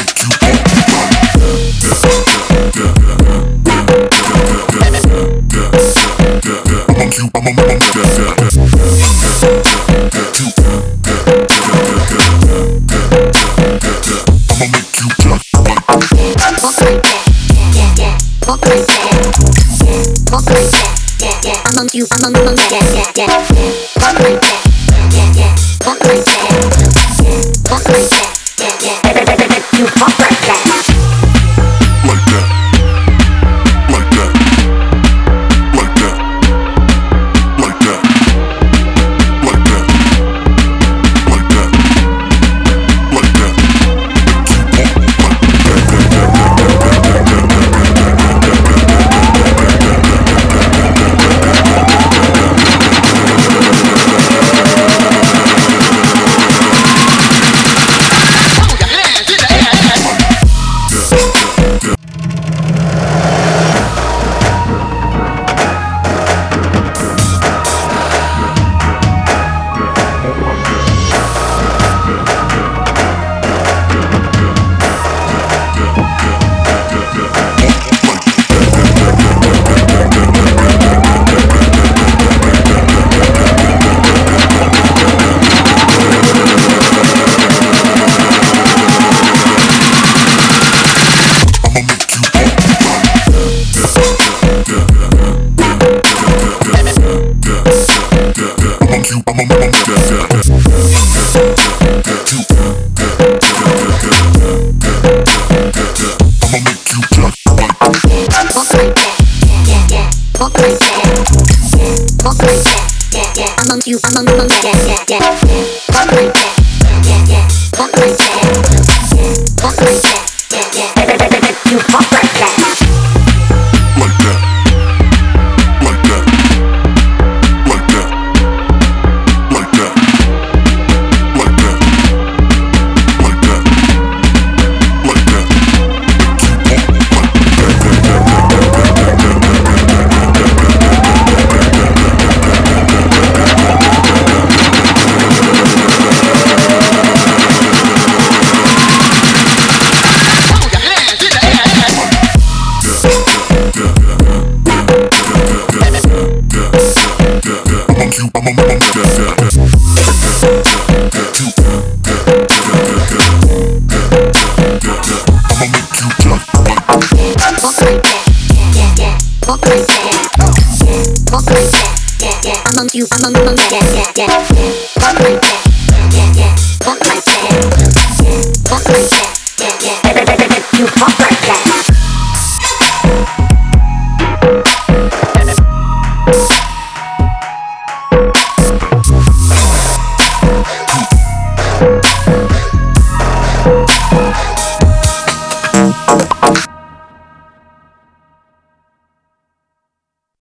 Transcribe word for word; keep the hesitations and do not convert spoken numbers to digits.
You, I'm on, on, yeah, yeah, yeah. Walk like that, yeah, yeah. Walk like that, walk like that, yeah, yeah. You walk like that, like that, like that, like that, like that, like that, like that, like that. You, I'm on, on, yeah, yeah, yeah. Walk like that, yeah, yeah. Walk like that, walk like that, yeah, yeah. You walk like that, like that, like that, like that, like that, like that, like that, like that. You, I'm on, on, yeah, yeah, yeah.